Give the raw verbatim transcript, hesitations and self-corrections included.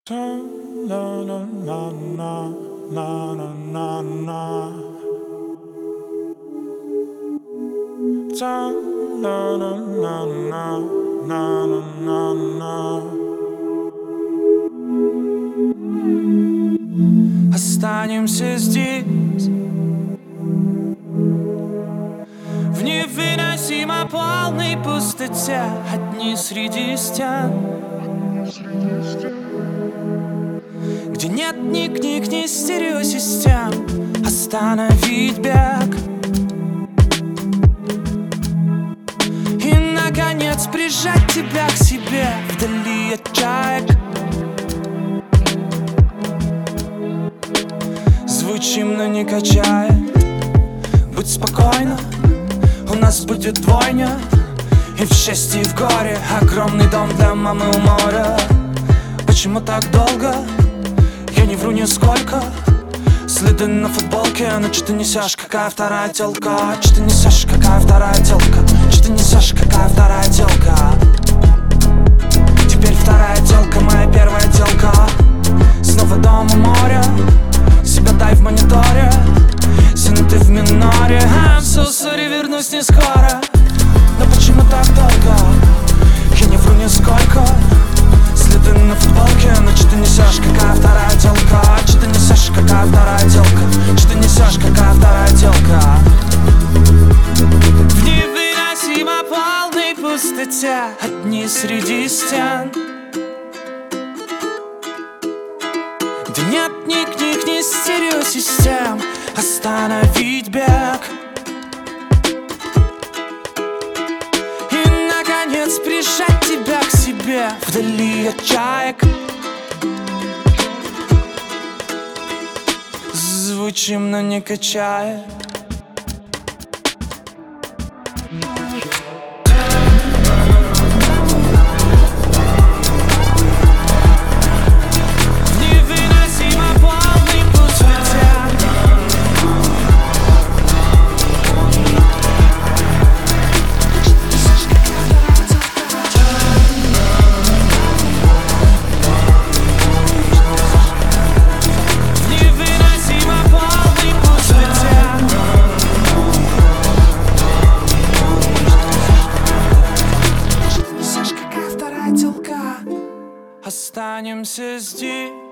La la la la la la la la. La la la la la la la. Останемся здесь в невыносимо полной пустоте, одни среди стен, где нет ни книг, ни стереосистем. Остановить бег и, наконец, прижать тебя к себе вдали от чаек. Звучим, но не качает. Будь спокойна, у нас будет двойня. И в счастье, и в горе огромный дом для мамы у моря. Почему так долго? Я не вру нисколько. Следы на футболке, но что ты несешь, какая вторая телка? Что ты несешь, какая вторая телка? Что ты несешь, какая вторая телка? Теперь вторая телка, моя первая телка. Снова дом у моря, себя дай в мониторе. Сильно ты в миноре. I'm so sorry, вернусь не скоро. Но почему так долго? Я не вру нисколько. Следы на футболке, но что ты несешь, какая вторая телка? Что ты несешь, какая вторая телка? Что ты несешь, какая вторая телка? В невыносимо полной пустоте, одни среди стен, где нет ни книг, ни стереосистем. Остановить бег и, наконец, прижать тебя к себе вдали от чаек. Звучим, но не качает. Останемся здесь